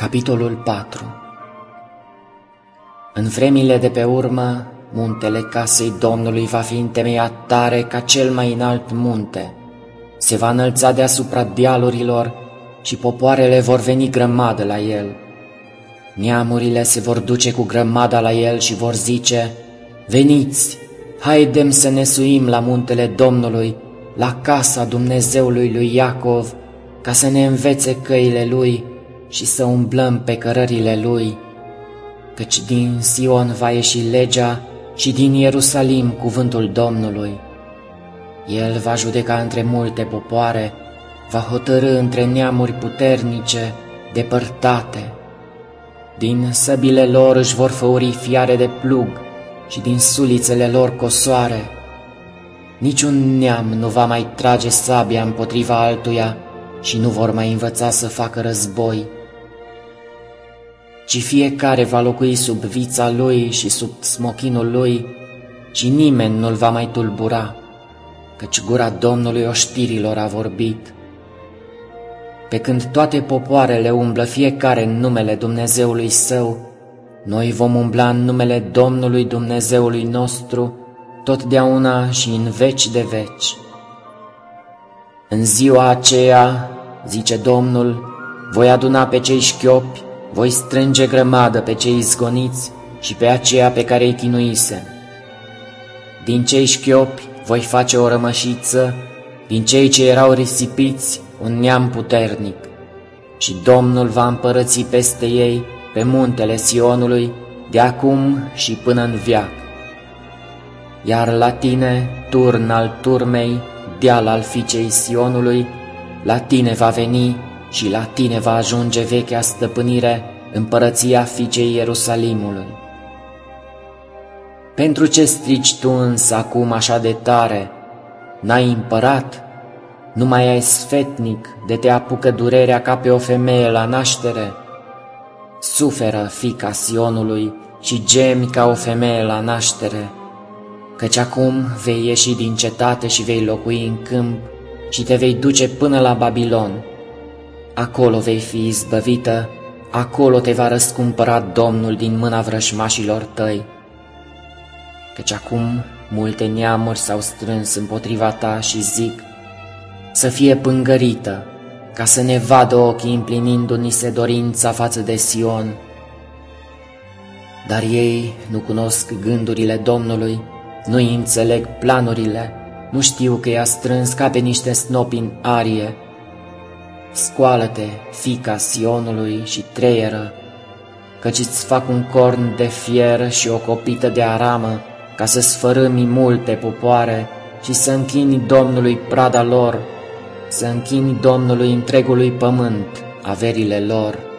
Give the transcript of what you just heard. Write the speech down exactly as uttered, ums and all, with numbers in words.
Capitolul patru. În vremile de pe urmă, muntele casei Domnului va fi întemeiat tare ca cel mai înalt munte. Se va înălța deasupra dealurilor și popoarele vor veni grămadă la el. Neamurile se vor duce cu grămada la el și vor zice: veniți, haidem să ne suim la muntele Domnului, la casa Dumnezeului lui Iacov, ca să ne învețe căile lui și să umblăm pe cărările lui. Căci din Sion va ieși legea și din Ierusalim cuvântul Domnului. El va judeca între multe popoare, va hotărî între neamuri puternice, depărtate. Din săbile lor își vor făuri fiare de plug și din sulițele lor cosoare. Niciun neam nu va mai trage sabia împotriva altuia și nu vor mai învăța să facă război, ci fiecare va locui sub vița lui și sub smochinul lui, și nimeni nu-l va mai tulbura, căci gura Domnului oștirilor a vorbit. Pe când toate popoarele umblă fiecare în numele Dumnezeului său, noi vom umbla în numele Domnului Dumnezeului nostru, totdeauna și în veci de veci. În ziua aceea, zice Domnul, voi aduna pe cei șchiopi, voi strânge grămadă pe cei izgoniți și pe aceia pe care îi chinuisem. Din cei șchiopi voi face o rămășiță, din cei ce erau risipiți un neam puternic. Și Domnul va împărăți peste ei pe muntele Sionului, de acum și până în veac. Iar la tine, turn al turmei, deal al fiicei Sionului, la tine va veni și la tine va ajunge vechea stăpânire, împărăția fiicei Ierusalimului. Pentru ce strici tu însă acum așa de tare? N-ai împărat? Nu mai ai sfetnic de te apucă durerea ca pe o femeie la naștere? Suferă fiica Sionului și gemi ca o femeie la naștere, căci acum vei ieși din cetate și vei locui în câmp și te vei duce până la Babilon. Acolo vei fi izbăvită, acolo te va răscumpăra Domnul din mâna vrăjmașilor tăi. Căci acum multe neamuri s-au strâns împotriva ta și zic: să fie pângărită, ca să ne vadă ochii împlinindu-ni se dorința față de Sion. Dar ei nu cunosc gândurile Domnului, nu-i înțeleg planurile, nu știu că i-a strâns ca pe niște snopi în arie. Scoală-te, fiica Sionului, și treieră, căci îți fac un corn de fier și o copită de aramă, ca să sfărâmi multe popoare și să închini Domnului prada lor, să închini Domnului întregului pământ averile lor.